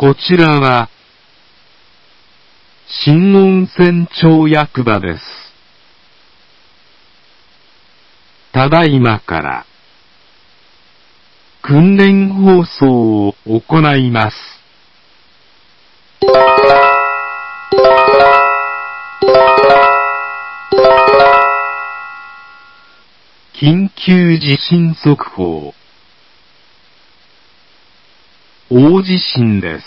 こちらは、新温泉町役場です。ただいまから、訓練放送を行います。緊急地震速報。大地震です。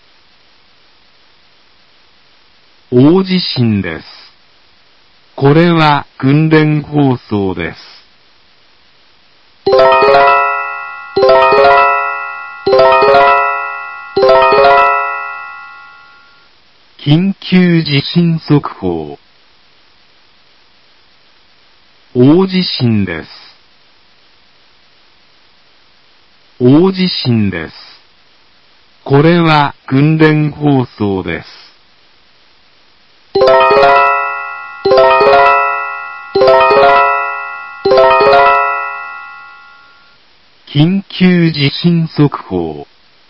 大地震です。これは訓練放送です。緊急地震速報。大地震です。大地震です。これは訓練放送です。緊急地震速報。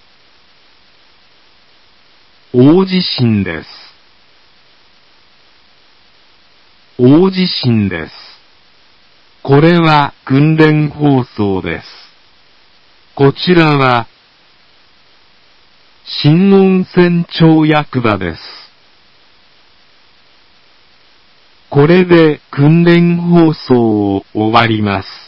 大地震です。大地震です。これは訓練放送です。こちらは、新温泉町役場です。これで訓練放送を終わります。